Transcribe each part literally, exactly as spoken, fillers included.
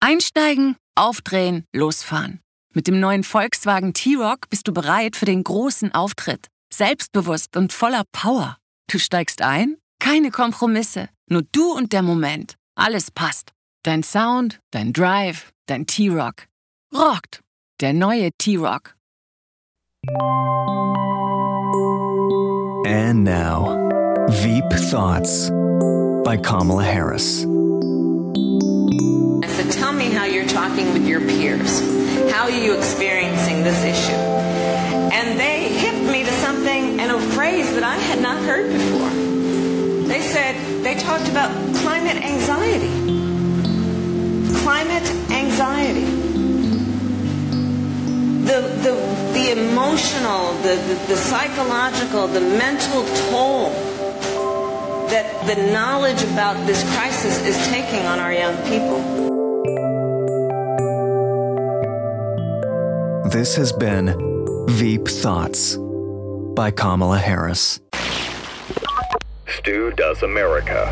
Einsteigen, aufdrehen, losfahren. Mit dem neuen Volkswagen T-Roc bist du bereit für den großen Auftritt. Selbstbewusst und voller Power. Du steigst ein? Keine Kompromisse. Nur du und der Moment. Alles passt. Dein Sound, dein Drive, dein T-Roc. Rockt. Der neue T-Roc. And now, Veep Thoughts by Kamala Harris. I said, tell me how you're talking with your peers. How are you experiencing this issue? And they hipped me to something and a phrase that I had not heard before. They said, they talked about climate anxiety. Climate anxiety. The, the, the emotional, the, the, the psychological, the mental toll that the knowledge about this crisis is taking on our young people. This has been Veep Thoughts by Kamala Harris. Stu Does America.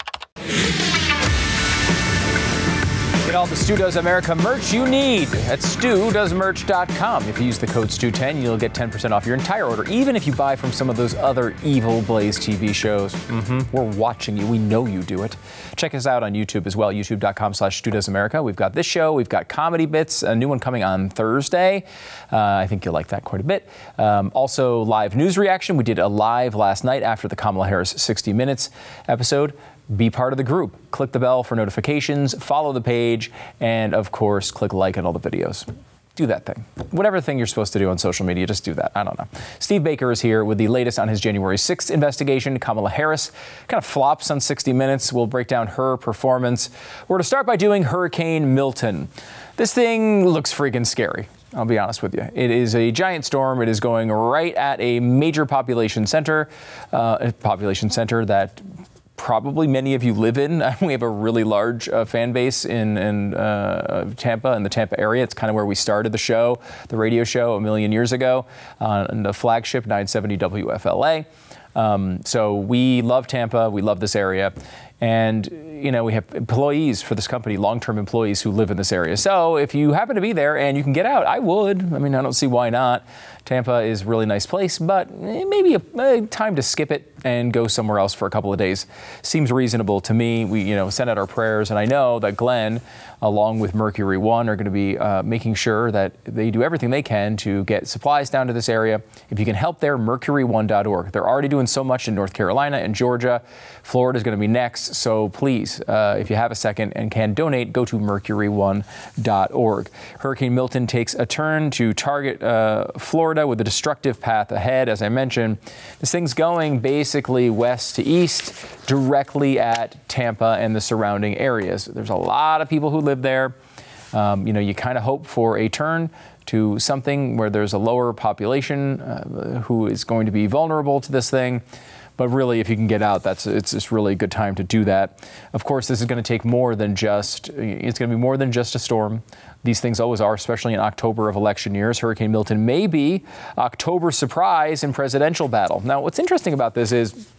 Get all the Stu Does America merch you need at stu does merch dot com. If you use the code Stu ten, you'll get ten percent off your entire order, even if you buy from some of those other evil Blaze T V shows. Mm-hmm. We're watching you. We know you do it. Check us out on YouTube as well, youtube dot com slash Stu Does America. We've got this show. We've got Comedy Bits, a new one coming on Thursday. Uh, I think you'll like that quite a bit. Um, also, live news reaction. We did a live last night after the Kamala Harris sixty minutes episode. Be part of the group. Click the bell for notifications, follow the page, and of course, click like on all the videos. Do that thing. Whatever thing you're supposed to do on social media, just do that. I don't know. Steve Baker is here with the latest on his January sixth investigation. Kamala Harris kind of flops on sixty minutes. We'll break down her performance. We're going to start by doing Hurricane Milton. This thing looks freaking scary. I'll be honest with you. It is a giant storm. It is going right at a major population center, uh, a population center that probably many of you live in. We have a really large uh, fan base in, in uh, Tampa, in the Tampa area. It's kind of where we started the show, the radio show a million years ago on the flagship nine seventy W F L A. Um, so we love Tampa. We love this area. And, you know, we have employees for this company, long-term employees who live in this area. So if you happen to be there and you can get out, I would. I mean, I don't see why not. Tampa is a really nice place, but maybe a, a time to skip it and go somewhere else for a couple of days seems reasonable to me. We, you know, send out our prayers, and I know that Glenn, along with Mercury One, are going to be uh, making sure that they do everything they can to get supplies down to this area. If you can help there, mercury one dot org. They're already doing so much in North Carolina and Georgia. Florida is going to be next, so please, uh, if you have a second and can donate, go to mercury one dot org. Hurricane Milton takes a turn to target uh, Florida with a destructive path ahead. As I mentioned, this thing's going basically west to east, directly at Tampa and the surrounding areas. There's a lot of people who live there. Um, you know, you kind of hope for a turn to something where there's a lower population uh, who is going to be vulnerable to this thing. But really, if you can get out, that's it's just really a good time to do that. Of course, this is going to take more than just, it's going to be more than just a storm. These things always are, especially in October of election years. Hurricane Milton may be October surprise in presidential battle. Now, what's interesting about this is,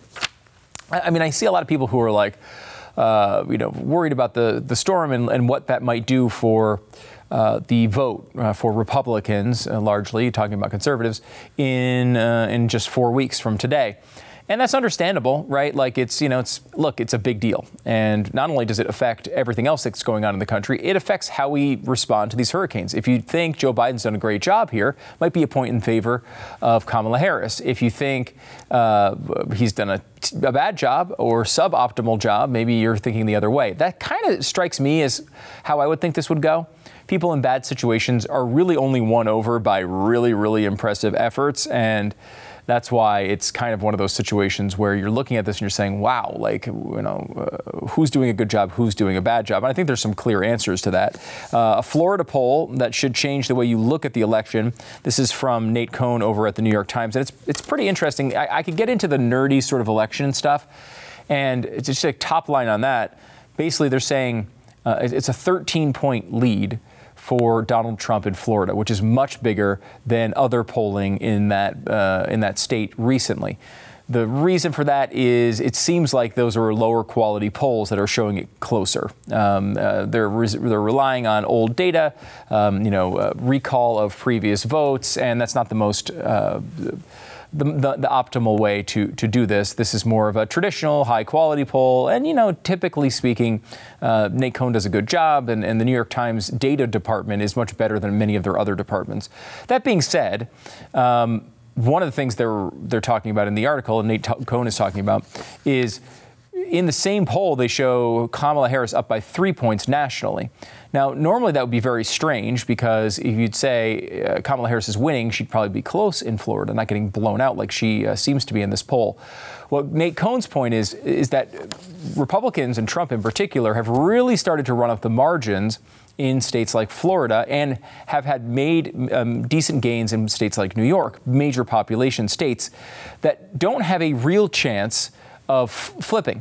I mean, I see a lot of people who are like, uh, you know, worried about the, the storm and, and what that might do for Uh, the vote uh, for Republicans, uh, largely talking about conservatives, in uh, in just four weeks from today. And that's understandable, right? Like it's, you know, it's, look, it's a big deal. And not only does it affect everything else that's going on in the country, it affects how we respond to these hurricanes. If you think Joe Biden's done a great job here, might be a point in favor of Kamala Harris. If you think uh, he's done a, a bad job or suboptimal job, maybe you're thinking the other way. That kind of strikes me as how I would think this would go. People in bad situations are really only won over by really, really impressive efforts. And that's why it's kind of one of those situations where you're looking at this and you're saying, wow, like, you know, uh, who's doing a good job? Who's doing a bad job? And I think there's some clear answers to that. Uh, a Florida poll that should change the way you look at the election. This is from Nate Cohn over at the New York Times. And it's it's pretty interesting. I, I could get into the nerdy sort of election stuff. And it's just a top line on that. Basically, they're saying uh, it's a thirteen point lead for Donald Trump in Florida, which is much bigger than other polling in that uh, in that state recently. The reason for that is it seems like those are lower quality polls that are showing it closer. Um, uh, they're, re- they're relying on old data, um, you know, uh, recall of previous votes, and that's not the most uh, the, the, the optimal way to, to do this. This is more of a traditional high quality poll. And, you know, typically speaking, uh, Nate Cohn does a good job, and, and the New York Times data department is much better than many of their other departments. That being said, um, one of the things they're they're talking about in the article, and Nate Cohn is talking about, is in the same poll they show Kamala Harris up by three points nationally. Now, normally that would be very strange, because if you'd say uh, Kamala Harris is winning, she'd probably be close in Florida, not getting blown out like she uh, seems to be in this poll. What Nate Cohn's point is is that Republicans, and Trump in particular, have really started to run up the margins in states like Florida, and have had made um, decent gains in states like New York, major population states that don't have a real chance of flipping.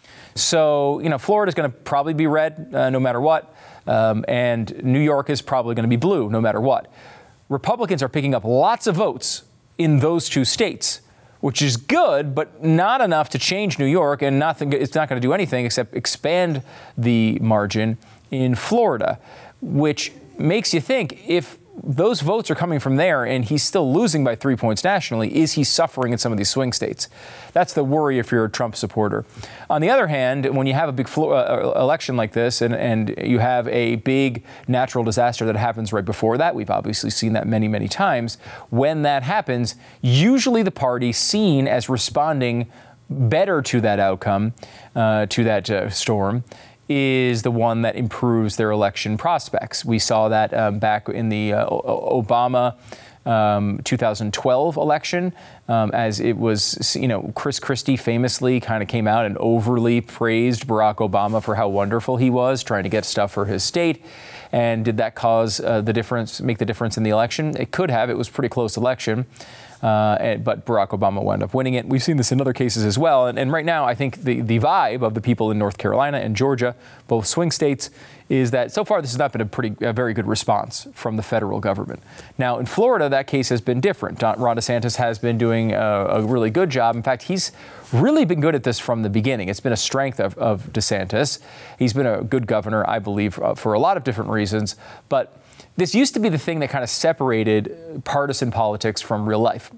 So, you know, Florida's going to probably be red uh, no matter what, um, and New York is probably going to be blue no matter what. Republicans are picking up lots of votes in those two states, which is good, but not enough to change New York, and nothing. It's not going to do anything except expand the margin in Florida, which makes you think, if those votes are coming from there and he's still losing by three points nationally, is he suffering in some of these swing states? That's the worry if you're a Trump supporter. On the other hand, when you have a big flo- uh, election like this, and, and you have a big natural disaster that happens right before that, we've obviously seen that many, many times. When that happens, usually the party seen as responding better to that outcome, uh, to that uh, storm, is the one that improves their election prospects. We saw that um, back in the uh, Obama um, two thousand twelve election, um, as it was, you know, Chris Christie famously kind of came out and overly praised Barack Obama for how wonderful he was trying to get stuff for his state. And did that cause uh, the difference, make the difference in the election? It could have. It was a pretty close election. Uh, and, but Barack Obama wound up winning it. We've seen this in other cases as well. And, and right now, I think the, the vibe of the people in North Carolina and Georgia, both swing states, is that so far this has not been a pretty, a very good response from the federal government. Now, in Florida, that case has been different. Ron DeSantis has been doing a, a really good job. In fact, he's really been good at this from the beginning. It's been a strength of, of DeSantis. He's been a good governor, I believe, uh, for a lot of different reasons. But this used to be the thing that kind of separated partisan politics from real life.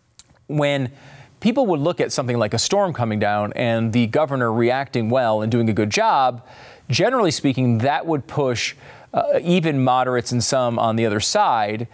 When people would look at something like a storm coming down and the governor reacting well and doing a good job, generally speaking, that would push uh, even moderates and some on the other side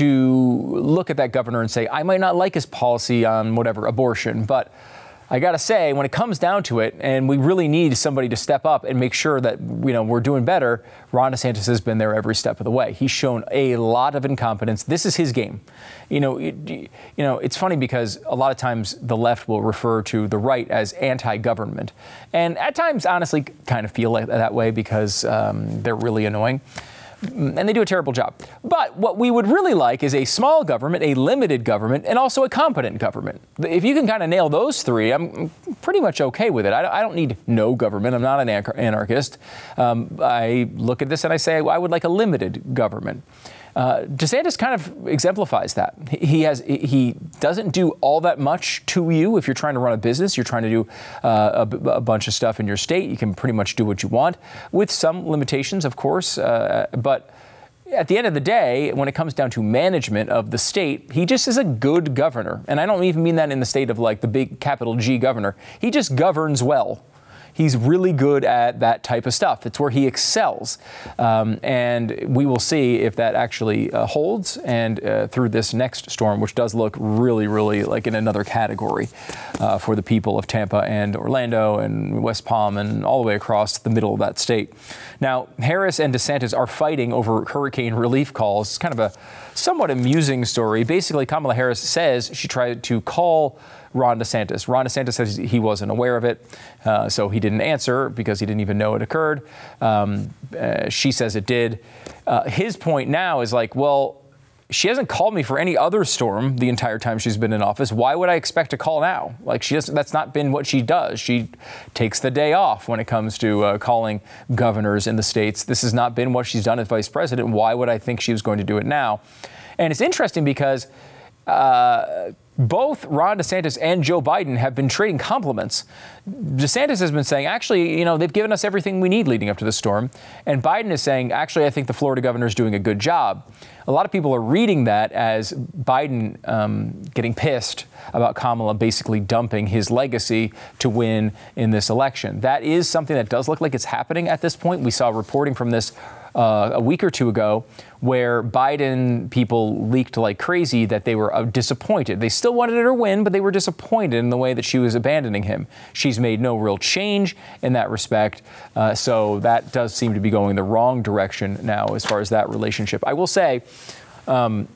to look at that governor and say, I might not like his policy on whatever, abortion, but I got to say, when it comes down to it, and we really need somebody to step up and make sure that, you know, we're doing better, Ron DeSantis has been there every step of the way. He's shown a lot of incompetence. This is his game. You know, it, you know, it's funny because a lot of times the left will refer to the right as anti-government. And at times, honestly, kind of feel like that way because um, they're really annoying. And they do a terrible job. But what we would really like is a small government, a limited government, and also a competent government. If you can kind of nail those three, I'm pretty much okay with it. I don't need no government. I'm not an anarchist. Um, I look at this and I say, well, I would like a limited government. Uh, DeSantis kind of exemplifies that. He has he doesn't do all that much to you. If you're trying to run a business, you're trying to do uh, a, a bunch of stuff in your state, you can pretty much do what you want, with some limitations, of course. Uh, but at the end of the day, when it comes down to management of the state, he just is a good governor. And I don't even mean that in the state of like the big capital G governor. He just governs well. He's really good at that type of stuff. It's where he excels. Um, and we will see if that actually uh, holds and uh, through this next storm, which does look really, really like in another category uh, for the people of Tampa and Orlando and West Palm and all the way across the middle of that state. Now, Harris and DeSantis are fighting over hurricane relief calls. It's kind of a somewhat amusing story. Basically, Kamala Harris says she tried to call Ron DeSantis. Ron DeSantis says he wasn't aware of it, uh, so he didn't answer because he didn't even know it occurred. Um, uh, she says it did. Uh, his point now is like, well, she hasn't called me for any other storm the entire time she's been in office. Why would I expect to call now? Like, she doesn't, that's not been what she does. She takes the day off when it comes to uh, calling governors in the states. This has not been what she's done as vice president. Why would I think she was going to do it now? And it's interesting because uh, both Ron DeSantis and Joe Biden have been trading compliments. DeSantis has been saying, actually, you know, they've given us everything we need leading up to the storm. And Biden is saying, actually, I think the Florida governor is doing a good job. A lot of people are reading that as Biden um, getting pissed about Kamala basically dumping his legacy to win in this election. That is something that does look like it's happening at this point. We saw reporting from this uh, a week or two ago where Biden people leaked like crazy that they were uh, disappointed. They still wanted her to win, but they were disappointed in the way that she was abandoning him. She's made no real change in that respect. Uh, so that does seem to be going the wrong direction now as far as that relationship. I will say, um,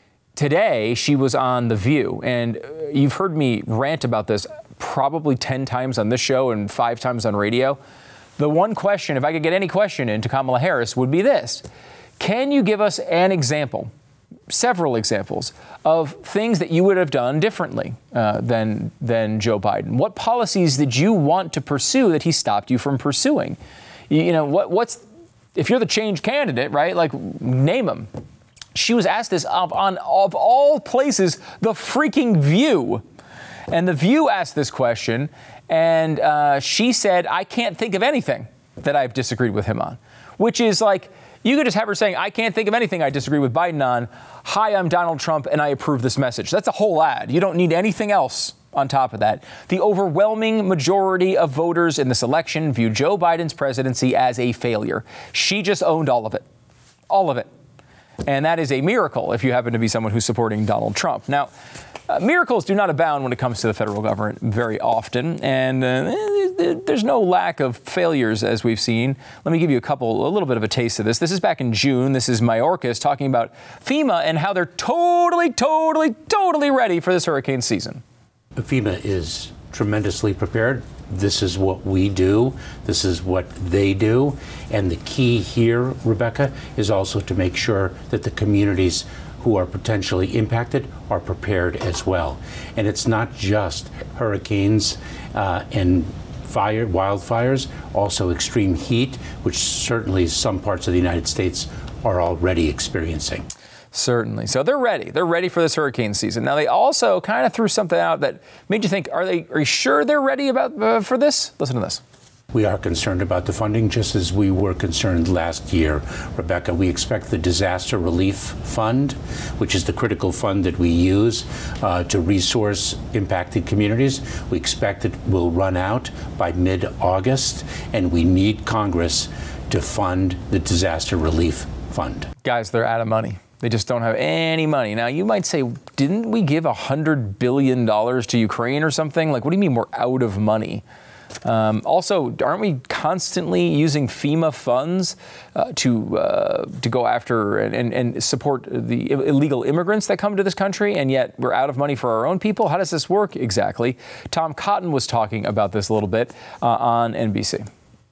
today she was on The View, and you've heard me rant about this probably ten times on this show and five times on radio. The one question, if I could get any question into Kamala Harris, would be this. Can you give us an example, several examples, of things that you would have done differently uh, than, than Joe Biden? What policies did you want to pursue that he stopped you from pursuing? You, you know, what, what's, if you're the change candidate, right, like, name them. She was asked this of, on, of all places, The freaking View. And The View asked this question, and uh, she said, I can't think of anything that I've disagreed with him on, which is like, you could just have her saying, I can't think of anything I disagree with Biden on. Hi, I'm Donald Trump, and I approve this message. That's a whole ad. You don't need anything else on top of that. The overwhelming majority of voters in this election view Joe Biden's presidency as a failure. She just owned all of it. All of it. And that is a miracle if you happen to be someone who's supporting Donald Trump. Now, uh, miracles do not abound when it comes to the federal government very often, and uh, there's no lack of failures as we've seen. Let me give you a couple, a little bit of a taste of this. This is back in June. This is Mayorkas talking about FEMA and how they're totally, totally, totally ready for this hurricane season. FEMA is tremendously prepared. This is what we do. This is what they do. And the key here, Rebecca, is also to make sure that the communities who are potentially impacted are prepared as well. And it's not just hurricanes uh, and fire, wildfires, also extreme heat, which certainly some parts of the United States are already experiencing. Certainly. So they're ready. They're ready for this hurricane season. Now, they also kind of threw something out that made you think, are they, are you sure they're ready about uh, for this? Listen to this. We are concerned about the funding, just as we were concerned last year. Rebecca, we expect the Disaster Relief Fund, which is the critical fund that we use uh, to resource impacted communities. We expect it will run out by mid-August, and we need Congress to fund the Disaster Relief Fund. Guys, they're out of money. They just don't have any money. Now, you might say, didn't we give one hundred billion dollars to Ukraine or something? Like, what do you mean we're out of money? Um, also, aren't we constantly using FEMA funds uh, to uh, to go after and, and, and support the illegal immigrants that come to this country, and yet we're out of money for our own people? How does this work exactly? Tom Cotton was talking about this a little bit uh, on N B C.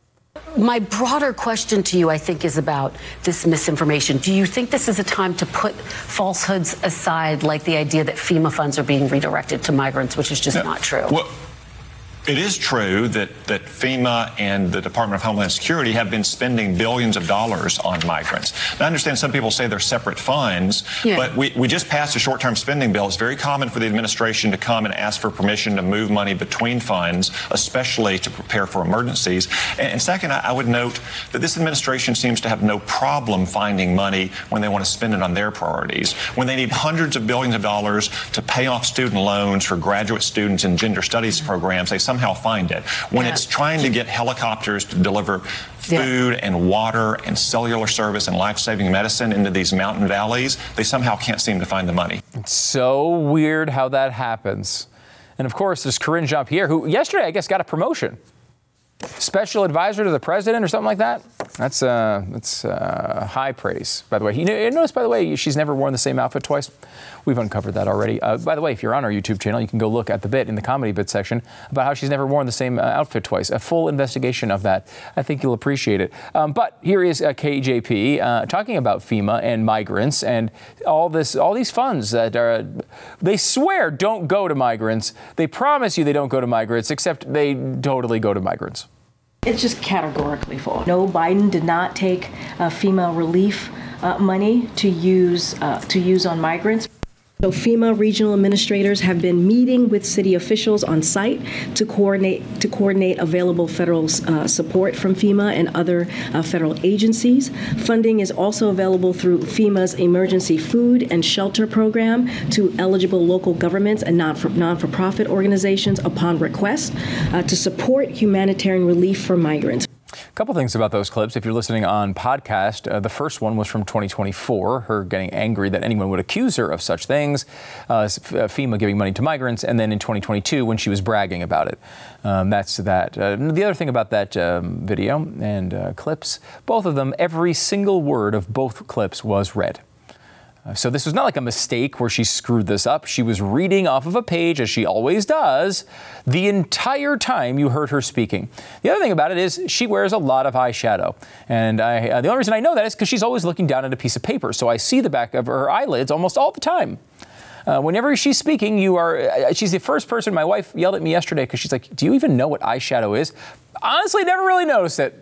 My broader question to you, I think, is about this misinformation. Do you think this is a time to put falsehoods aside, like the idea that FEMA funds are being redirected to migrants, which is just no, not true? Well, it is true that, that FEMA and the Department of Homeland Security have been spending billions of dollars on migrants. Now, I understand some people say they're separate funds, yeah. but we, we just passed a short-term spending bill. It's very common for the administration to come and ask for permission to move money between funds, especially to prepare for emergencies. And, and second, I, I would note that this administration seems to have no problem finding money when they want to spend it on their priorities. When they need hundreds of billions of dollars to pay off student loans for graduate students in gender studies programs, they somehow find it. When yeah. it's trying to get helicopters to deliver food yeah. and water and cellular service and life-saving medicine into these mountain valleys, they somehow can't seem to find the money. It's so weird how that happens. And of course, there's Karine Jean-Pierre, who yesterday, I guess, got a promotion. Special advisor to the president or something like that. That's uh, that's uh, high praise, by the way. You notice, by the way, she's never worn the same outfit twice. We've uncovered that already. Uh, by the way, if you're on our YouTube channel, you can go look at the bit in the comedy bit section about how she's never worn the same uh, outfit twice. A full investigation of that. I think you'll appreciate it. Um, but here is uh, K J P uh, talking about FEMA and migrants and all this, all these funds that are, they swear don't go to migrants. They promise you they don't go to migrants, except they totally go to migrants. It's just categorically false. No, Biden did not take uh, FEMA relief uh, money to use uh, to use on migrants. So FEMA regional administrators have been meeting with city officials on site to coordinate to coordinate available federal uh, support from FEMA and other uh, federal agencies. Funding is also available through FEMA's Emergency Food and Shelter Program to eligible local governments and non-for, non-for-profit organizations upon request uh, to support humanitarian relief for migrants. A couple things about those clips. If you're listening on podcast, uh, the first one was from twenty twenty-four, her getting angry that anyone would accuse her of such things, uh, FEMA giving money to migrants, and then in twenty twenty-two when she was bragging about it. Um, that's that. Uh, the other thing about that um, video and uh, clips, both of them, every single word of both clips was read. So this was not like a mistake where she screwed this up. She was reading off of a page, as she always does, the entire time you heard her speaking. The other thing about it is she wears a lot of eyeshadow. And I, uh, the only reason I know that is because she's always looking down at a piece of paper. So I see the back of her eyelids almost all the time. Uh, whenever she's speaking, you are, uh, she's the first person. My wife yelled at me yesterday because she's like, do you even know what eyeshadow is? Honestly, never really noticed it.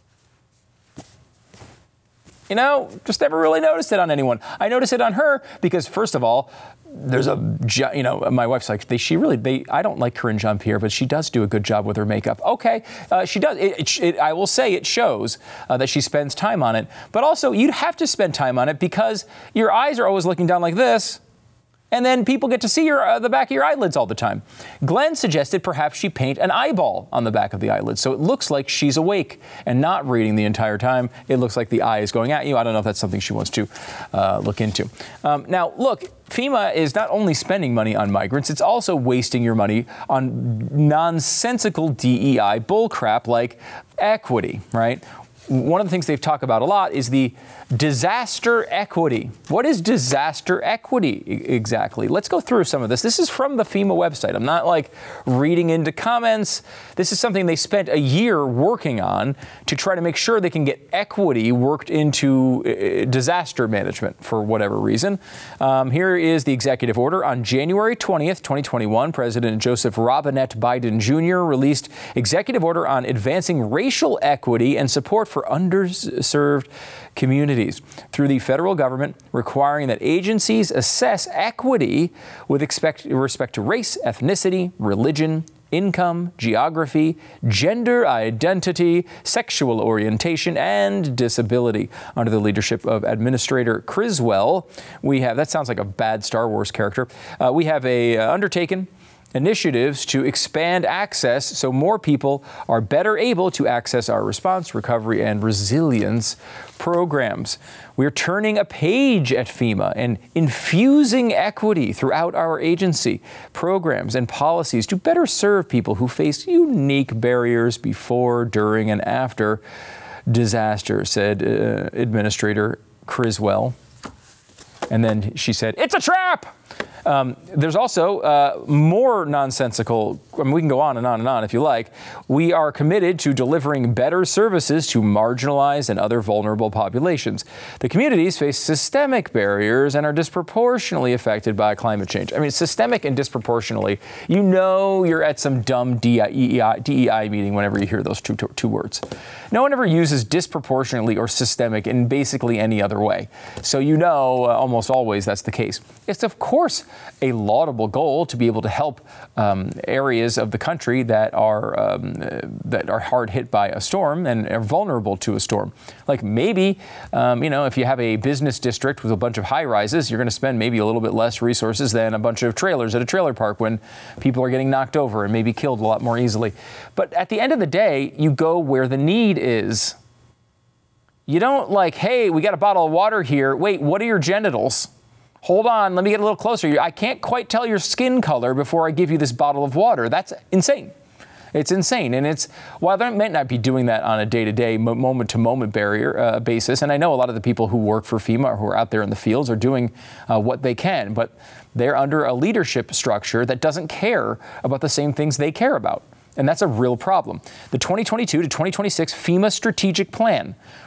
You know, just never really noticed it on anyone. I noticed it on her because, first of all, there's a, you know, my wife's like, they, she really, they, I don't like Corinne Jean-Pierre, but she does do a good job with her makeup. Okay, uh, she does. It, it, it, I will say it shows uh, that she spends time on it. But also, you'd have to spend time on it because your eyes are always looking down like this. And then people get to see your, uh, the back of your eyelids all the time. Glenn suggested perhaps she paint an eyeball on the back of the eyelid so it looks like she's awake and not reading the entire time. It looks like the eye is going at you. I don't know if that's something she wants to uh, look into. Um, now, look, FEMA is not only spending money on migrants, it's also wasting your money on nonsensical D E I bullcrap like equity, right? One of the things they've talked about a lot is the disaster equity. What is disaster equity exactly? Let's go through some of this. This is from the FEMA website. I'm not like reading into comments. This is something they spent a year working on to try to make sure they can get equity worked into uh, disaster management for whatever reason. Um, here is the executive order. On January twentieth, twenty twenty-one, President Joseph Robinette Biden Junior released executive order on advancing racial equity and support for underserved communities through the federal government, requiring that agencies assess equity with expect, respect to race, ethnicity, religion, income, geography, gender identity, sexual orientation, and disability. Under the leadership of Administrator Criswell, we have, that sounds like a bad Star Wars character, uh, we have a uh, undertaken initiatives to expand access so more people are better able to access our response, recovery, and resilience programs. We're turning a page at FEMA and infusing equity throughout our agency, programs, and policies to better serve people who face unique barriers before, during, and after disaster, said uh, Administrator Criswell. And then she said, "It's a trap!" Um, there's also uh, more nonsensical, I mean, we can go on and on and on if you like. We are committed to delivering better services to marginalized and other vulnerable populations. The communities face systemic barriers and are disproportionately affected by climate change. I mean, systemic and disproportionately, you know you're at some dumb D E I meeting whenever you hear those two, two words. No one ever uses disproportionately or systemic in basically any other way. So you know uh, almost always that's the case. It's, of course, a laudable goal to be able to help um, areas of the country that are um, uh, that are hard hit by a storm and are vulnerable to a storm. Like maybe, um, you know, if you have a business district with a bunch of high rises, you're going to spend maybe a little bit less resources than a bunch of trailers at a trailer park when people are getting knocked over and maybe killed a lot more easily. But at the end of the day, you go where the need is. You don't like, hey, we got a bottle of water here. Wait, what are your genitals? Hold on, let me get a little closer. I can't quite tell your skin color before I give you this bottle of water. That's insane. It's insane. And it's, while they might not be doing that on a day-to-day, moment-to-moment barrier uh, basis, and I know a lot of the people who work for FEMA or who are out there in the fields are doing uh, what they can, but they're under a leadership structure that doesn't care about the same things they care about. And that's a real problem. The twenty twenty-two to twenty twenty-six FEMA Strategic Plan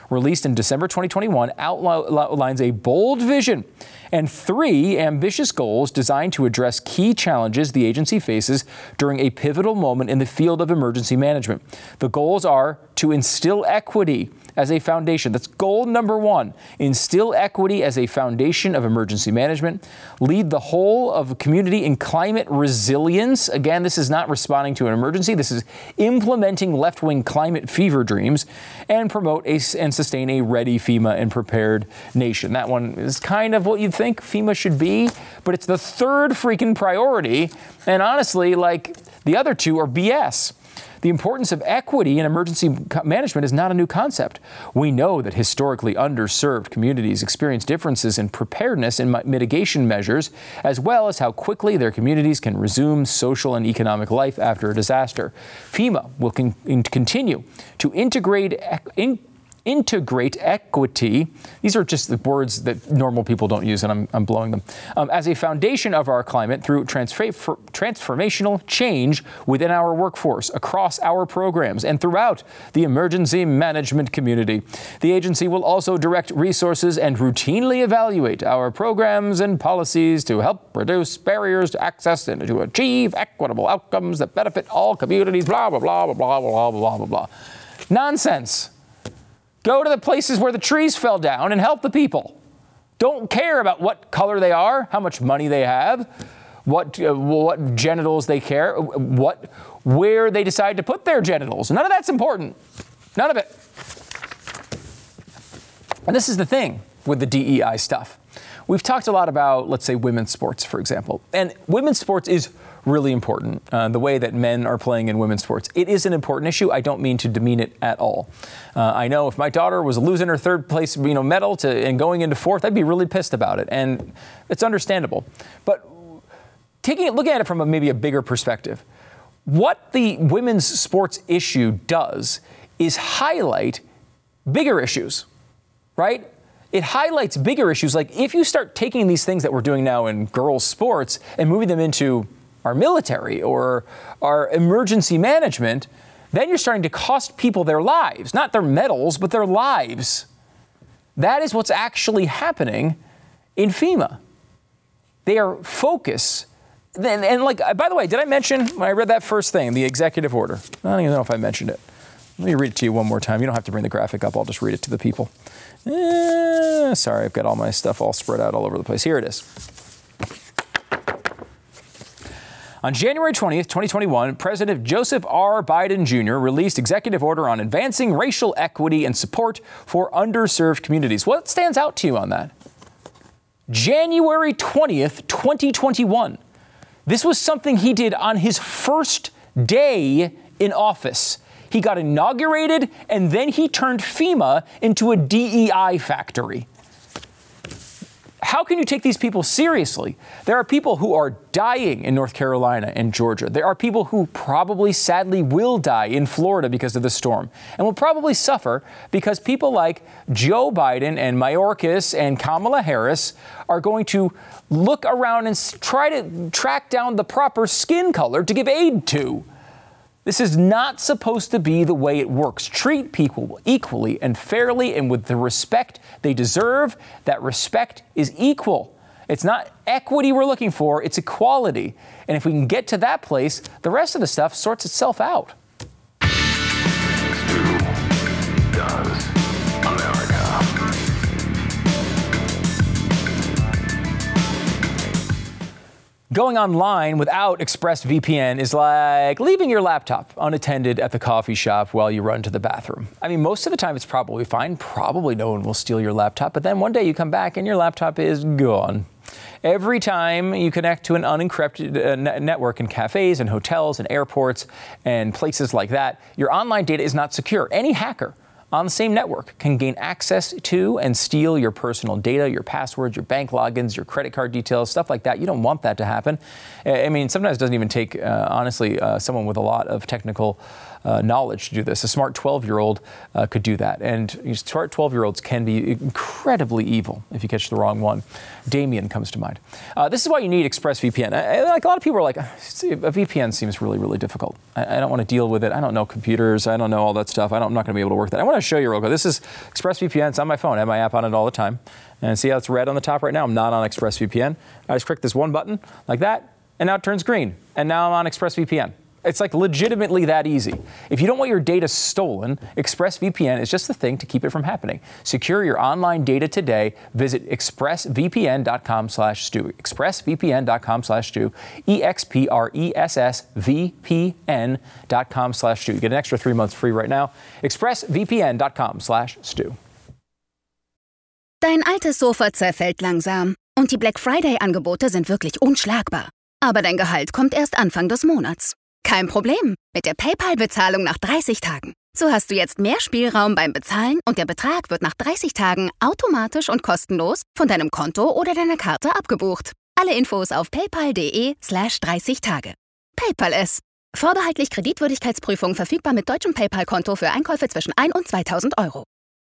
released in December twenty twenty-one, outlines a bold vision and three ambitious goals designed to address key challenges the agency faces during a pivotal moment in the field of emergency management. The goals are to instill equity as a foundation. That's goal number one. Instill equity as a foundation of emergency management. Lead the whole of a community in climate resilience. Again, this is not responding to an emergency. This is implementing left-wing climate fever dreams. And promote a, and sustain a ready FEMA and prepared nation. That one is kind of what you'd think FEMA should be, but it's the third freaking priority. And honestly, like, the other two are B S. The importance of equity in emergency management is not a new concept. We know that historically underserved communities experience differences in preparedness and mitigation measures, as well as how quickly their communities can resume social and economic life after a disaster. FEMA will con- continue to integrate in integrate equity. These are just the words that normal people don't use, and I'm, I'm blowing them. Um, as a foundation of our climate through transfer, transformational change within our workforce, across our programs, and throughout the emergency management community. The agency will also direct resources and routinely evaluate our programs and policies to help reduce barriers to access and to achieve equitable outcomes that benefit all communities, blah, blah, blah, blah, blah, blah, blah, blah, blah. Nonsense. Go to the places where the trees fell down and help the people. Don't care about what color they are, how much money they have, what uh, what genitals they care, what where they decide to put their genitals. None of that's important. None of it. And this is the thing with the D E I stuff. We've talked a lot about, let's say, women's sports, for example. And women's sports is really important, uh, the way that men are playing in women's sports. It is an important issue. I don't mean to demean it at all. Uh, I know if my daughter was losing her third place, you know, medal to and going into fourth, I'd be really pissed about it. And it's understandable. But taking it, looking at it from a, maybe a bigger perspective, what the women's sports issue does is highlight bigger issues, right? It highlights bigger issues. Like if you start taking these things that we're doing now in girls' sports and moving them into our military or our emergency management, then you're starting to cost people their lives, not their medals, but their lives. That is what's actually happening in FEMA. They are focused. And, and like, by the way, did I mention when I read that first thing, the executive order? I don't even know if I mentioned it. Let me read it to you one more time. You don't have to bring the graphic up. I'll just read it to the people. Eh, sorry, I've got all my stuff all spread out all over the place. Here it is. On January twentieth, twenty twenty-one, President Joseph R. Biden Junior released executive order on advancing racial equity and support for underserved communities. What stands out to you on that? January twentieth, twenty twenty-one. This was something he did on his first day in office. He got inaugurated, and then he turned FEMA into a D E I factory. How can you take these people seriously? There are people who are dying in North Carolina and Georgia. There are people who probably, sadly, will die in Florida because of the storm and will probably suffer because people like Joe Biden and Mayorkas and Kamala Harris are going to look around and try to track down the proper skin color to give aid to. This is not supposed to be the way it works. Treat people equally and fairly and with the respect they deserve. That respect is equal. It's not equity we're looking for, it's equality. And if we can get to that place, the rest of the stuff sorts itself out. Going online without ExpressVPN is like leaving your laptop unattended at the coffee shop while you run to the bathroom. I mean, most of the time it's probably fine. Probably no one will steal your laptop. But then one day you come back and your laptop is gone. Every time you connect to an unencrypted uh, network in cafes and hotels and airports and places like that, your online data is not secure. Any hacker on the same network can gain access to and steal your personal data, your passwords, your bank logins, your credit card details, stuff like that. You don't want that to happen. I mean, sometimes it doesn't even take, uh, honestly, uh, someone with a lot of technical uh, knowledge to do this. A smart twelve-year-old uh, could do that. And smart twelve-year-olds can be incredibly evil if you catch the wrong one. Damien comes to mind. Uh, this is why you need ExpressVPN. I, like a lot of people are like, a V P N seems really, really difficult. I, I don't want to deal with it. I don't know computers. I don't know all that stuff. I don't, I'm not going to be able to work that. I want to show you real quick. This is ExpressVPN. It's on my phone. I have my app on it all the time. And see how it's red on the top right now? I'm not on ExpressVPN. I just click this one button like that, and now it turns green. And now I'm on ExpressVPN. It's like legitimately that easy. If you don't want your data stolen, ExpressVPN is just the thing to keep it from happening. Secure your online data today. Visit expressvpn.com slash stew. expressvpn.com slash stew. E X P R E S S V P N dot com slash stew. You get an extra three months free right now. expressvpn.com slash stew. Dein altes Sofa zerfällt langsam. Und die Black Friday-Angebote sind wirklich unschlagbar. Aber dein Gehalt kommt erst Anfang des Monats. Kein Problem. Mit der PayPal-Bezahlung nach dreißig Tagen. So hast du jetzt mehr Spielraum beim Bezahlen und der Betrag wird nach dreißig Tagen automatisch und kostenlos von deinem Konto oder deiner Karte abgebucht. Alle Infos auf paypal.de slash 30 Tage. PayPal es. Vorbehaltlich Kreditwürdigkeitsprüfung verfügbar mit deutschem PayPal-Konto für Einkäufe zwischen ein und zweitausend Euro.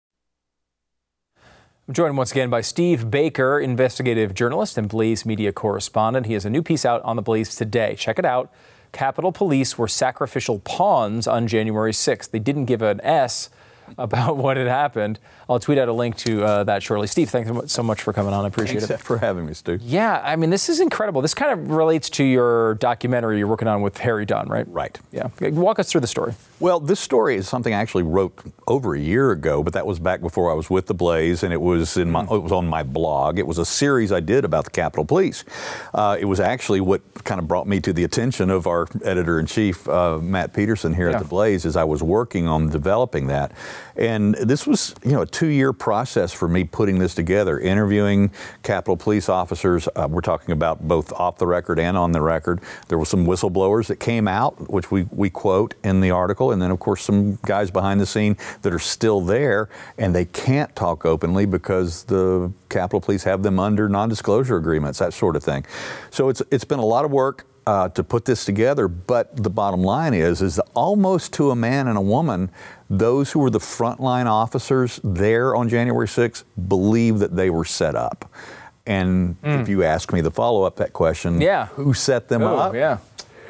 I'm joined once again by Steve Baker, investigative journalist and Blaze Media correspondent. He has a new piece out on the Blaze today. Check it out. Capitol Police were sacrificial pawns on January sixth. They didn't give an S about what had happened. I'll tweet out a link to uh, that shortly. Steve, thanks so much for coming on. I appreciate thanks it. for having me, Stu. Yeah, I mean, this is incredible. This kind of relates to your documentary you're working on with Harry Dunn, right? Right. Yeah. Walk us through the story. Well, this story is something I actually wrote over a year ago, but that was back before I was with the Blaze, and it was in my, it was on my blog. It was a series I did about the Capitol Police. Uh, it was actually what kind of brought me to the attention of our editor-in-chief, uh, Matt Peterson, here yeah. at the Blaze, as I was working on developing that. And this was, you know, a two-year process for me putting this together, interviewing Capitol Police officers. Uh, we're talking about both off the record and on the record. There were some whistleblowers that came out, which we, we quote in the article, and then, of course, some guys behind the scene that are still there, and they can't talk openly because the Capitol Police have them under non-disclosure agreements, that sort of thing. So it's it's been a lot of work uh, to put this together, but the bottom line is, is that almost to a man and a woman, those who were the frontline officers there on January sixth believe that they were set up. And mm. if you ask me the follow-up that question, yeah. who set them oh, up? Yeah.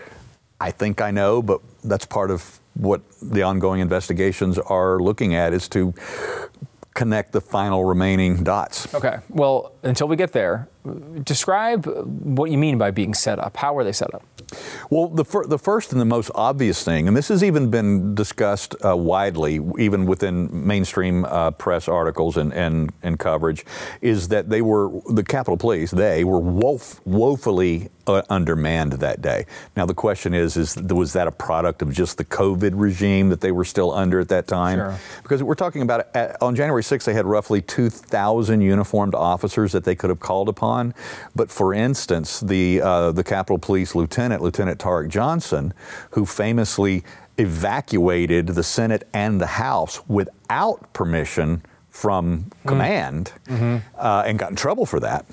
I think I know, but that's part of what the ongoing investigations are looking at, is to connect the final remaining dots. Okay. Well, until we get there, describe what you mean by being set up. How were they set up? Well, the, fir- the first and the most obvious thing, and this has even been discussed uh, widely, even within mainstream uh, press articles and, and, and coverage, is that they were, the Capitol Police, they were woef- woefully uh, undermanned that day. Now, the question is, is, was that a product of just the COVID regime that they were still under at that time? Sure. Because we're talking about, at, on January sixth, they had roughly two thousand uniformed officers that they could have called upon. But for instance, the uh, the Capitol Police Lieutenant, Lieutenant Tarek Johnson, who famously evacuated the Senate and the House without permission from mm. command, mm-hmm. uh, and got in trouble for that,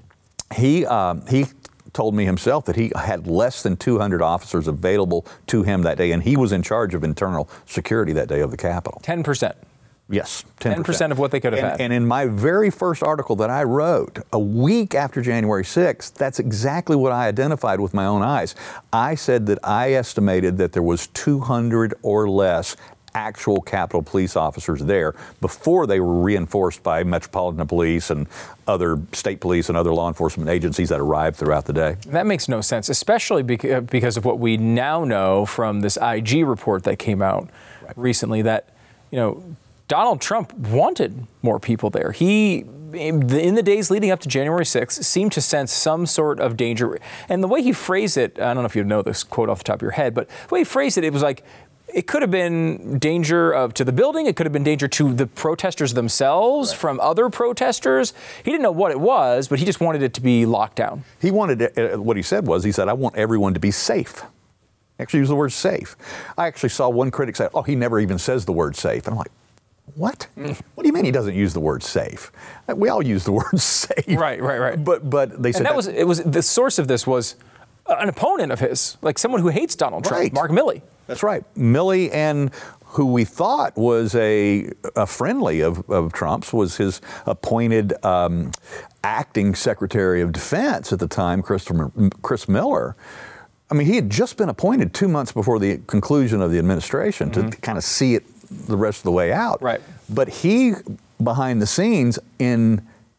he uh, he told me himself that he had less than two hundred officers available to him that day, and he was in charge of internal security that day of the Capitol. ten percent. Yes, ten percent. ten percent of what they could have and, had. And in my very first article that I wrote, a week after January sixth, that's exactly what I identified with my own eyes. I said that I estimated that there was two hundred or less actual Capitol Police officers there before they were reinforced by Metropolitan Police and other state police and other law enforcement agencies that arrived throughout the day. That makes no sense, especially because of what we now know from this I G report that came out right. recently, that, you know, Donald Trump wanted more people there. He, in the days leading up to January sixth, seemed to sense some sort of danger. And the way he phrased it, I don't know if you know this quote off the top of your head, but the way he phrased it, it was like, it could have been danger of, to the building. It could have been danger to the protesters themselves right. from other protesters. He didn't know what it was, but he just wanted it to be locked down. He wanted it, uh, what he said was, he said, I want everyone to be safe. Actually used the word safe. I actually saw one critic say, oh, he never even says the word safe. And I'm like, what? Mm. What do you mean he doesn't use the word safe? We all use the word safe. Right, right, right. But but they said and that, that was it was the source of this was an opponent of his, like someone who hates Donald Trump, right. Mark Milley. That's right. Milley, and who we thought was a, a friendly of, of Trump's, was his appointed um, acting Secretary of Defense at the time, Christopher, Chris Miller. I mean, he had just been appointed two months before the conclusion of the administration mm-hmm. to kind of see it the rest of the way out. Right. But he, behind the scenes, in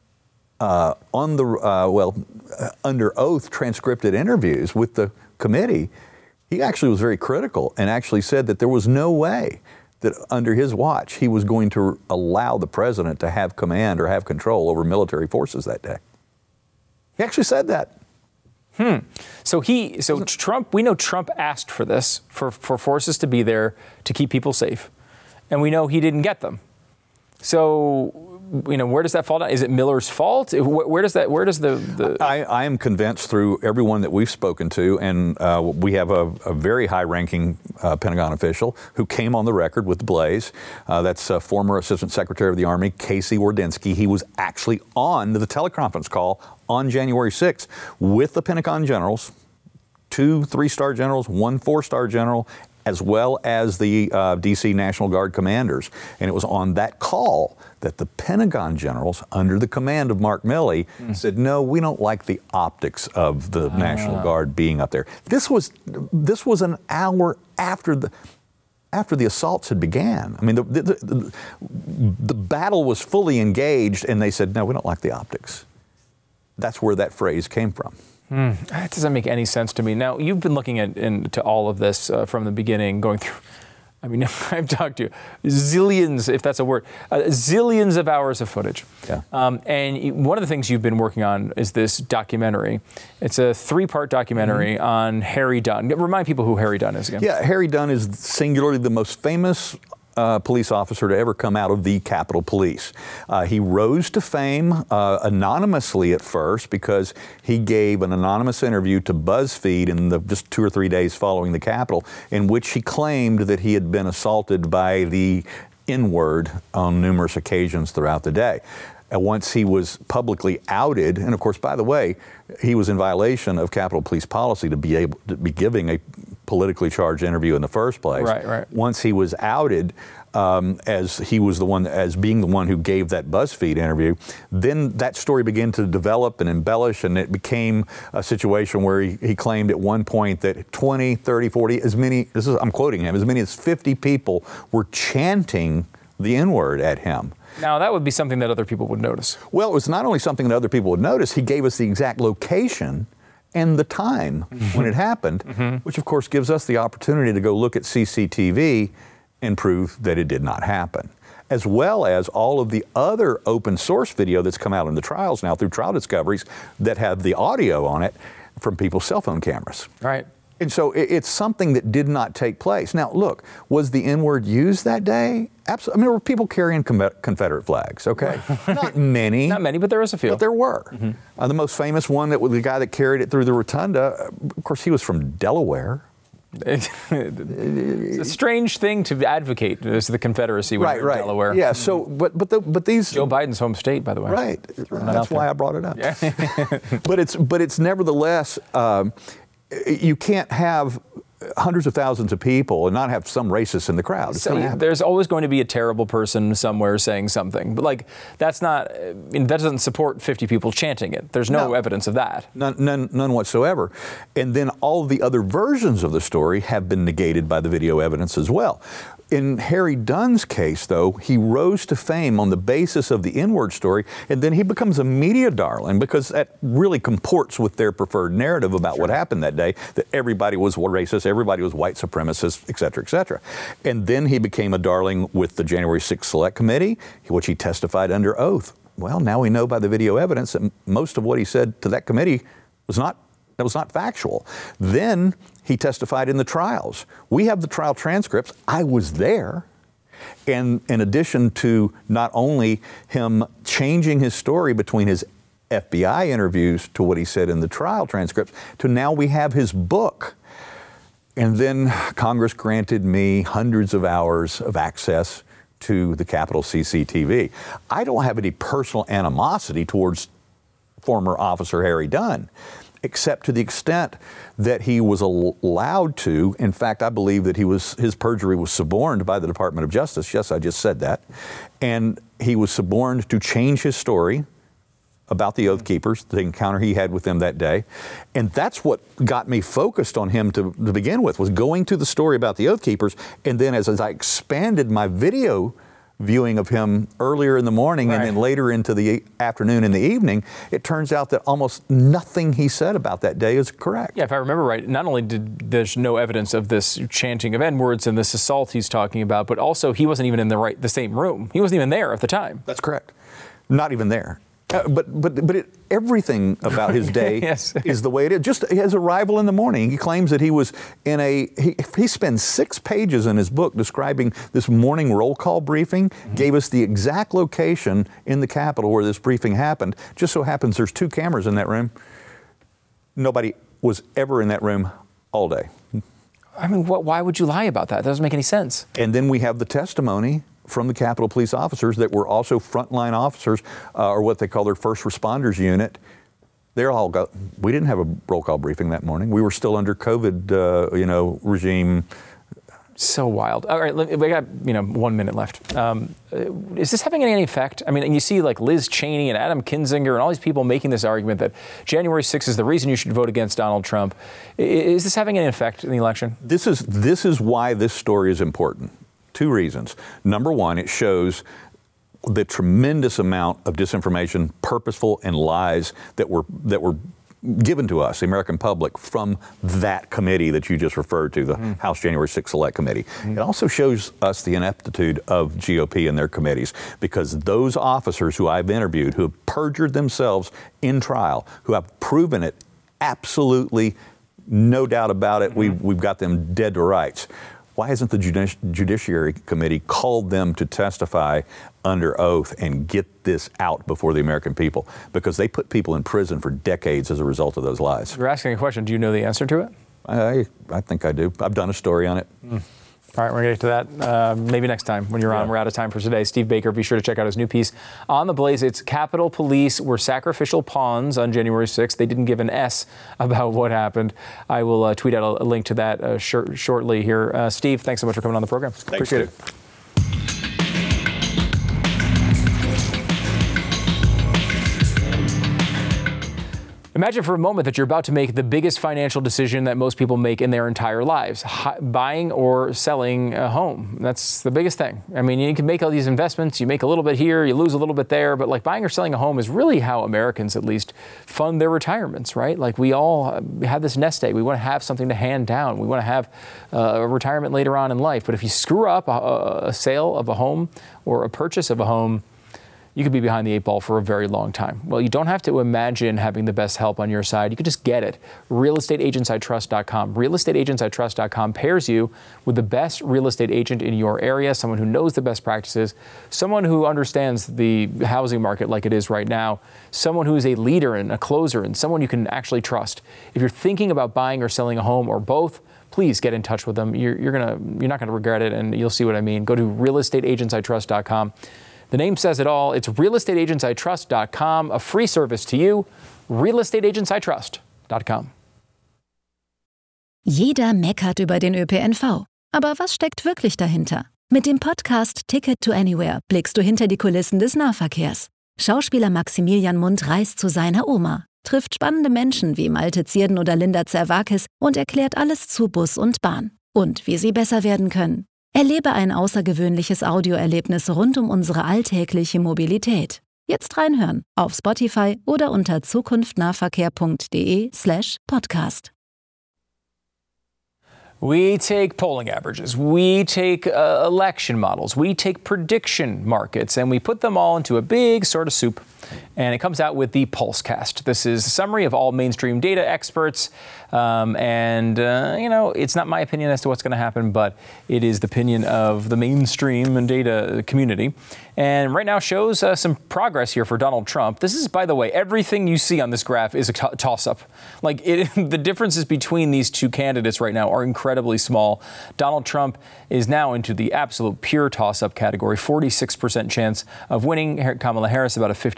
uh, on the uh, well, uh, under oath, transcripted interviews with the committee, he actually was very critical and actually said that there was no way that under his watch he was going to allow the president to have command or have control over military forces that day. He actually said that. Hmm. So he, so Trump, we know Trump asked for this, for, for forces to be there to keep people safe. And we know he didn't get them. So, you know, where does that fall down? Is it Miller's fault? Where, where does that, where does the... the I, I am convinced through everyone that we've spoken to, and uh, we have a, a very high-ranking uh, Pentagon official who came on the record with the Blaze. Uh, that's uh, former Assistant Secretary of the Army, Casey Wardynski. He was actually on the teleconference call on January sixth with the Pentagon generals, two three-star generals, one four-star general, as well as the uh, D C National Guard commanders. And it was on that call that the Pentagon generals, under the command of Mark Milley, mm. said, no, we don't like the optics of the ah. National Guard being up there. This was this was an hour after the after the assaults had began. I mean, the, the, the, the battle was fully engaged, and they said, no, we don't like the optics. That's where that phrase came from. Mm, that doesn't make any sense to me. Now, you've been looking at into all of this uh, from the beginning, going through, I mean, I've talked to zillions, if that's a word, uh, zillions of hours of footage. Yeah. Um, and one of the things you've been working on is this documentary. It's a three-part documentary mm-hmm. on Harry Dunn. Remind people who Harry Dunn is again. Yeah, Harry Dunn is singularly the most famous Uh, police officer to ever come out of the Capitol Police. Uh, he rose to fame uh, anonymously at first because he gave an anonymous interview to BuzzFeed in the just two or three days following the Capitol, in which he claimed that he had been assaulted by the N-word on numerous occasions throughout the day. And once he was publicly outed, and of course, by the way, he was in violation of Capitol Police policy to be able to be giving a politically charged interview in the first place. Right, right. Once he was outed um, as he was the one, as being the one who gave that BuzzFeed interview, then that story began to develop and embellish, and it became a situation where he, he claimed at one point that twenty, thirty, forty, as many, this is, I'm quoting him, as many as fifty people were chanting the N-word at him. Now, that would be something that other people would notice. Well, it was not only something that other people would notice, he gave us the exact location and the time mm-hmm. when it happened, mm-hmm. which of course gives us the opportunity to go look at C C T V and prove that it did not happen, as well as all of the other open source video that's come out in the trials now through trial discoveries that have the audio on it from people's cell phone cameras. Right. And so it's something that did not take place. Now, look, was the N-word used that day? Absolutely. I mean, there were people carrying Confederate flags, okay? Not many. Not many, but there was a few. But there were. Mm-hmm. Uh, the most famous one, that was the guy that carried it through the rotunda, of course, he was from Delaware. It's a strange thing to advocate, as the Confederacy when right, you're in right. Delaware. Yeah, so, but but the, but these... Joe Biden's home state, by the way. Right. That's why I brought it up. Yeah. but it's but it's nevertheless... Um, you can't have hundreds of thousands of people and not have some racists in the crowd. It's so there's always going to be a terrible person somewhere saying something, but like that's not, I mean, that doesn't support fifty people chanting it. There's no, no evidence of that. None, none, none whatsoever. And then all of the other versions of the story have been negated by the video evidence as well. In Harry Dunn's case, though, he rose to fame on the basis of the N-word story, and then he becomes a media darling because that really comports with their preferred narrative about sure. what happened that day, that everybody was racist, everybody was white supremacist, et cetera, et cetera. And then he became a darling with the January sixth Select Committee, which he testified under oath. Well, now we know by the video evidence that most of what he said to that committee was not That was not factual. Then he testified in the trials. We have the trial transcripts. I was there. And in addition to not only him changing his story between his F B I interviews to what he said in the trial transcripts, to now we have his book. And then Congress granted me hundreds of hours of access to the Capitol C C T V. I don't have any personal animosity towards former Officer Harry Dunn. except to the extent that he was allowed to. In fact, I believe that he was his perjury was suborned by the Department of Justice. Yes, I just said that. And he was suborned to change his story about the Oath Keepers, the encounter he had with them that day. And that's what got me focused on him to, to begin with, was going to the story about the Oath Keepers. And then as, as I expanded my video viewing of him earlier in the morning, right, and then later into the afternoon and the evening, it turns out that almost nothing he said about that day is correct. Yeah, if I remember right, not only did there's no evidence of this chanting of N-words and this assault he's talking about, but also he wasn't even in the right the same room. He wasn't even there at the time. That's correct. Not even there. Uh, but but but it, everything about his day yes. is the way it is. Just his arrival in the morning, he claims that he was in a. He, he spends six pages in his book describing this morning roll call briefing. Mm-hmm. Gave us the exact location in the Capitol where this briefing happened. Just so happens there's two cameras in that room. Nobody was ever in that room all day. I mean, what, why would you lie about that? That doesn't make any sense. And then we have the testimony from the Capitol Police officers that were also frontline officers, uh, or what they call their first responders unit. They're all go. We didn't have a roll call briefing that morning. We were still under COVID, uh, you know, regime. So wild. All right, we got you know one minute left. Um, is this having any effect? I mean, and you see like Liz Cheney and Adam Kinzinger and all these people making this argument that January sixth is the reason you should vote against Donald Trump. Is this having any effect in the election? This is this is why this story is important. Two reasons. Number one, it shows the tremendous amount of disinformation, purposeful and lies that were that were given to us, the American public, from that committee that you just referred to, the mm-hmm. House January sixth Select Committee. Mm-hmm. It also shows us the ineptitude of G O P and their committees, because those officers who I've interviewed, who have perjured themselves in trial, who have proven it absolutely, no doubt about it, mm-hmm. we've, we've got them dead to rights. Why hasn't the Judici- Judiciary Committee called them to testify under oath and get this out before the American people? Because they put people in prison for decades as a result of those lies. You're asking a question. Do you know the answer to it? I, I think I do. I've done a story on it. Mm. All right, we're going to get to that uh, maybe next time when you're on. Yeah. We're out of time for today. Steve Baker, be sure to check out his new piece on The Blaze. It's Capitol Police were sacrificial pawns on January sixth. They didn't give an S about what happened. I will uh, tweet out a, a link to that uh, sh- shortly here. Uh, Steve, thanks so much for coming on the program. Thanks, Appreciate Steve. it. Imagine for a moment that you're about to make the biggest financial decision that most people make in their entire lives, hi- buying or selling a home. That's the biggest thing. I mean, you can make all these investments, you make a little bit here, you lose a little bit there, but like buying or selling a home is really how Americans at least fund their retirements, right? Like we all have this nest egg. We want to have something to hand down. We want to have uh, a retirement later on in life. But if you screw up a, a sale of a home or a purchase of a home, you could be behind the eight ball for a very long time. Well, you don't have to imagine having the best help on your side. You can just get it. real estate agents I trust dot com. real estate agents I trust dot com pairs you with the best real estate agent in your area, someone who knows the best practices, someone who understands the housing market like it is right now, someone who is a leader and a closer, and someone you can actually trust. If you're thinking about buying or selling a home or both, please get in touch with them. You're, you're gonna, you're not gonna regret it, and you'll see what I mean. Go to real estate agents I trust dot com. The name says it all. It's real estate agents I trust dot com, a free service to you, real estate agents I trust dot com. Jeder meckert über den Ö P N V. Aber was steckt wirklich dahinter? Mit dem Podcast Ticket to Anywhere blickst du hinter die Kulissen des Nahverkehrs. Schauspieler Maximilian Mundt reist zu seiner Oma, trifft spannende Menschen wie Malte Zierden oder Linda Zerwakis und erklärt alles zu Bus und Bahn und wie sie besser werden können. Erlebe ein außergewöhnliches Audioerlebnis rund um unsere alltägliche Mobilität. Jetzt reinhören auf Spotify oder unter zukunftnahverkehr punkt de slash podcast. We take polling averages, we take uh, election models, we take prediction markets, and we put them all into a big sort of soup. And it comes out with the PulseCast. This is a summary of all mainstream data experts. Um, and, uh, you know, it's not my opinion as to what's going to happen, but it is the opinion of the mainstream and data community. And right now shows uh, some progress here for Donald Trump. This is, by the way, everything you see on this graph is a t- toss-up. Like, it, the differences between these two candidates right now are incredibly small. Donald Trump is now into the absolute pure toss-up category, forty-six percent chance of winning. Kamala Harris about a fifty-four percent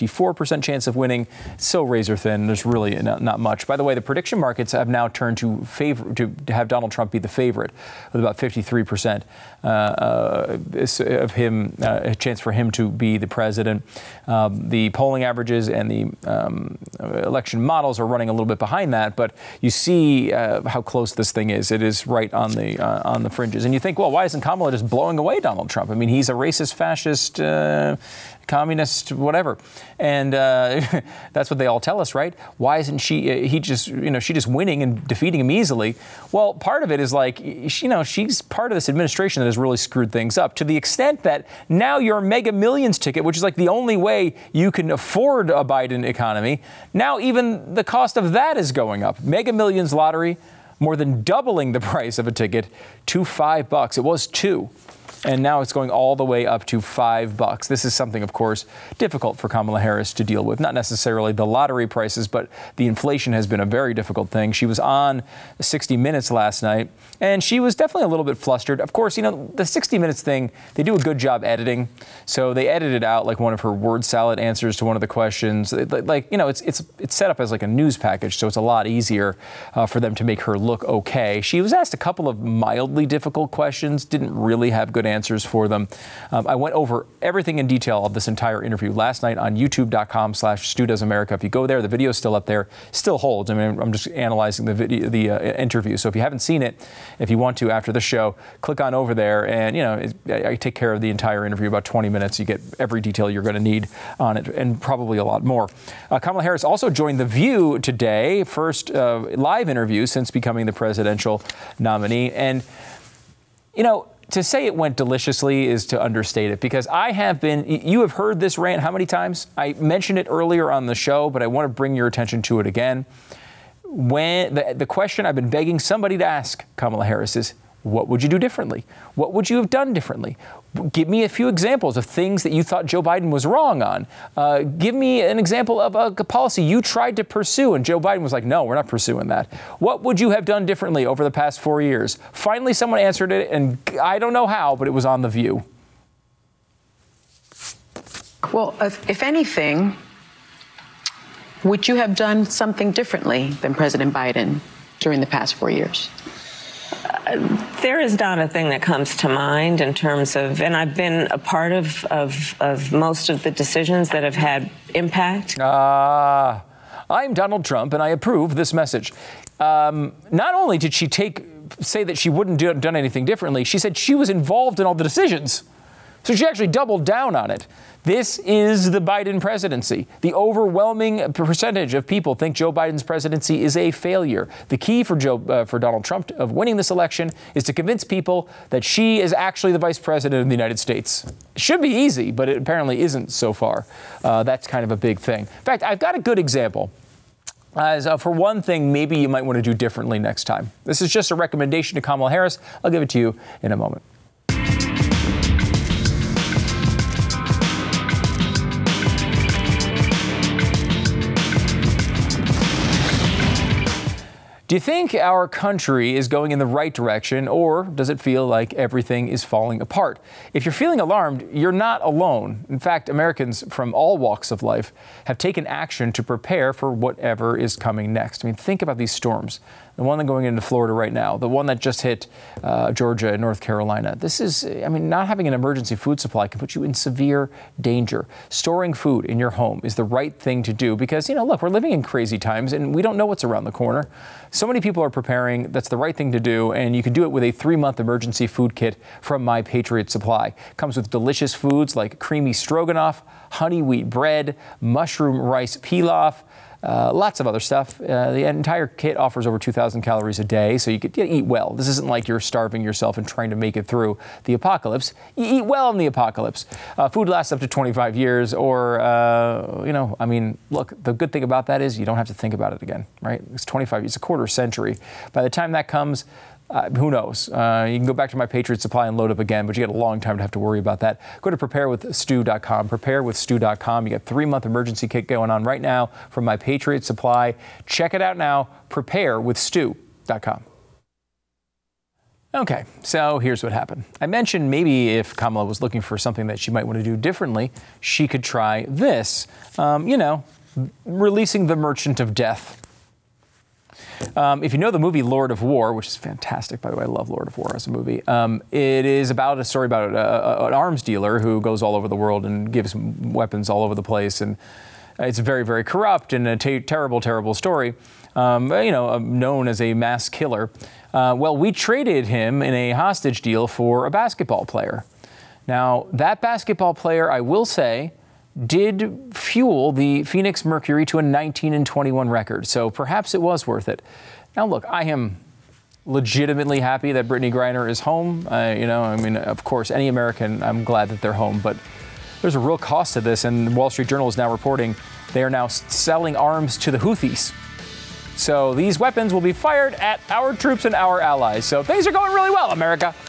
percent chance of winning. So razor thin. There's really not, not much. By the way, the prediction markets have now turned to favor to have Donald Trump be the favorite, with about fifty-three percent uh, uh, of him, uh, a chance for him to be the president. Um, the polling averages and the um, election models are running a little bit behind that, but you see uh, how close this thing is. It is right on the uh, on the fringes. And you think, well, why isn't Kamala just blowing away Donald Trump? I mean, he's a racist, fascist, uh, communist, whatever. And uh, that's what they all tell us, right? Why isn't she, uh, he just, you know, she just winning and defeating him easily? Well, part of it is like, you know, she's part of this administration that has really screwed things up to the extent that now your Mega Millions ticket, which is like the only way you can afford a Biden economy, now even the cost of that is going up. Mega Millions lottery, more than doubling the price of a ticket to five bucks. It was two. And now it's going all the way up to five bucks. This is something, of course, difficult for Kamala Harris to deal with. Not necessarily the lottery prices, but the inflation has been a very difficult thing. She was on sixty minutes last night, and she was definitely a little bit flustered. Of course, you know, the sixty minutes thing, they do a good job editing. So they edited out like one of her word salad answers to one of the questions. Like, you know, it's it's it's set up as like a news package, so it's a lot easier uh, for them to make her look okay. She was asked a couple of mildly difficult questions, didn't really have good answers for them. Um, I went over everything in detail of this entire interview last night on youtube.com slash Stu Does America. If you go there, the video is still up there, still holds. I mean, I'm just analyzing the video, the uh, interview. So if you haven't seen it, if you want to after the show, click on over there. And, you know, it, I take care of the entire interview, about twenty minutes. You get every detail you're going to need on it, and probably a lot more. Uh, Kamala Harris also joined The View today, first uh, live interview since becoming the presidential nominee. And, you know, to say it went deliciously is to understate it, because I have been, you have heard this rant how many times? I mentioned it earlier on the show, but I want to bring your attention to it again. When the, the question I've been begging somebody to ask Kamala Harris is, what would you do differently? What would you have done differently? Give me a few examples of things that you thought Joe Biden was wrong on. Uh, give me an example of a, a policy you tried to pursue and Joe Biden was like, no, we're not pursuing that. What would you have done differently over the past four years? Finally, someone answered it, and I don't know how, but it was on The View. Well, if, if anything, would you have done something differently than President Biden during the past four years? Uh, there is not a thing that comes to mind in terms of, and I've been a part of, of, of most of the decisions that have had impact. Ah, uh, I'm Donald Trump, and I approve this message. Um, not only did she take say that she wouldn't do done anything differently, she said she was involved in all the decisions. So she actually doubled down on it. This is the Biden presidency. The overwhelming percentage of people think Joe Biden's presidency is a failure. The key for Joe, uh, for Donald Trump of winning this election is to convince people that she is actually the vice president of the United States. It should be easy, but it apparently isn't so far. Uh, that's kind of a big thing. In fact, I've got a good example. As uh, for one thing, maybe you might want to do differently next time. This is just a recommendation to Kamala Harris. I'll give it to you in a moment. Do you think our country is going in the right direction, or does it feel like everything is falling apart? If you're feeling alarmed, you're not alone. In fact, Americans from all walks of life have taken action to prepare for whatever is coming next. I mean, think about these storms. The one that's going into Florida right now, the one that just hit uh, Georgia and North Carolina. This is, I mean, not having an emergency food supply can put you in severe danger. Storing food in your home is the right thing to do because, you know, look, we're living in crazy times and we don't know what's around the corner. So many people are preparing. That's the right thing to do. And you can do it with a three-month emergency food kit from My Patriot Supply. It comes with delicious foods like creamy stroganoff, honey wheat bread, mushroom rice pilaf, Uh, lots of other stuff. Uh, the entire kit offers over two thousand calories a day, so you could you eat well. This isn't like you're starving yourself and trying to make it through the apocalypse. You eat well in the apocalypse. Uh, food lasts up to twenty-five years, or, uh, you know, I mean, look, the good thing about that is you don't have to think about it again, right? It's twenty-five, it's a quarter century. By the time that comes, Uh, who knows? Uh, you can go back to My Patriot Supply and load up again, but you get a long time to have to worry about that. Go to prepare with stu dot com. prepare with stu dot com. You got a three-month emergency kit going on right now from My Patriot Supply. Check it out now. prepare with stu dot com. Okay, so here's what happened. I mentioned maybe if Kamala was looking for something that she might want to do differently, she could try this. Um, you know, releasing the Merchant of Death. Um, if you know the movie Lord of War, which is fantastic, by the way, I love Lord of War as a movie. Um, it is about a story about a, a, an arms dealer who goes all over the world and gives weapons all over the place. And it's very, very corrupt and a t- terrible, terrible story. Um, you know, known as a mass killer. Uh, well, we traded him in a hostage deal for a basketball player. Now, that basketball player, I will say, did fuel the Phoenix Mercury to a nineteen and twenty-one record. So perhaps it was worth it. Now, look, I am legitimately happy that Brittany Griner is home. Uh, you know, I mean, of course, any American, I'm glad that they're home. But there's a real cost to this. And the Wall Street Journal is now reporting they are now selling arms to the Houthis. So these weapons will be fired at our troops and our allies. So things are going really well, America.